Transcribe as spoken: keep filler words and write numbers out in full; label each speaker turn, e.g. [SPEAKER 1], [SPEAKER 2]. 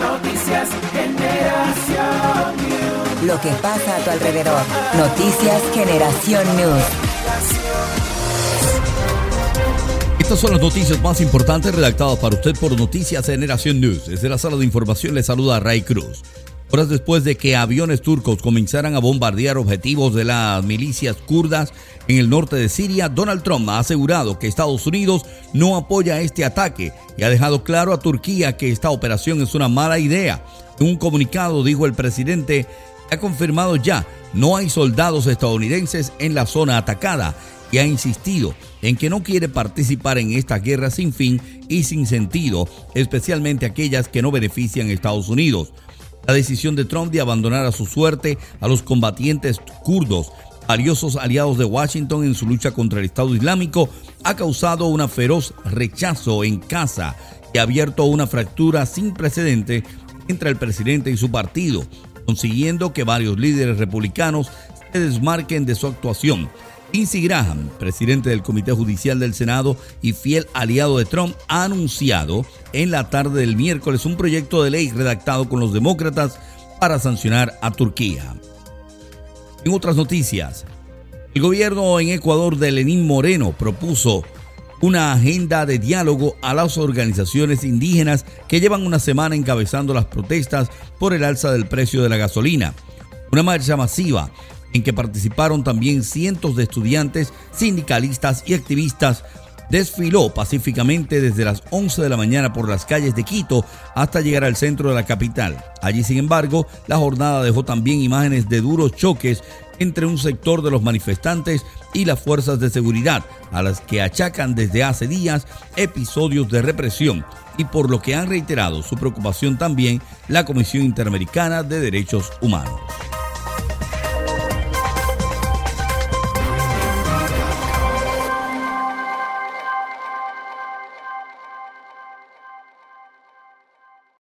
[SPEAKER 1] Noticias Generación News.
[SPEAKER 2] Lo que pasa a tu alrededor. Noticias Generación News.
[SPEAKER 3] Estas son las noticias más importantes redactadas para usted por Noticias Generación News. Desde la sala de información le saluda Ray Cruz. Horas después de que aviones turcos comenzaran a bombardear objetivos de las milicias kurdas en el norte de Siria, Donald Trump ha asegurado que Estados Unidos no apoya este ataque y ha dejado claro a Turquía que esta operación es una mala idea. En un comunicado dijo el presidente que ha confirmado ya no hay soldados estadounidenses en la zona atacada y ha insistido en que no quiere participar en esta guerra sin fin y sin sentido, especialmente aquellas que no benefician a Estados Unidos. La decisión de Trump de abandonar a su suerte a los combatientes kurdos, valiosos aliados de Washington en su lucha contra el Estado Islámico, ha causado un feroz rechazo en casa y ha abierto una fractura sin precedente entre el presidente y su partido, consiguiendo que varios líderes republicanos se desmarquen de su actuación. Lindsey Graham, presidente del Comité Judicial del Senado y fiel aliado de Trump, ha anunciado en la tarde del miércoles un proyecto de ley redactado con los demócratas para sancionar a Turquía. En otras noticias, el gobierno en Ecuador de Lenín Moreno propuso una agenda de diálogo a las organizaciones indígenas que llevan una semana encabezando las protestas por el alza del precio de la gasolina. Una marcha masiva en que participaron también cientos de estudiantes, sindicalistas y activistas, desfiló pacíficamente desde las once de la mañana por las calles de Quito hasta llegar al centro de la capital. Allí, sin embargo, la jornada dejó también imágenes de duros choques entre un sector de los manifestantes y las fuerzas de seguridad, a las que achacan desde hace días episodios de represión y por lo que han reiterado su preocupación también la Comisión Interamericana de Derechos Humanos.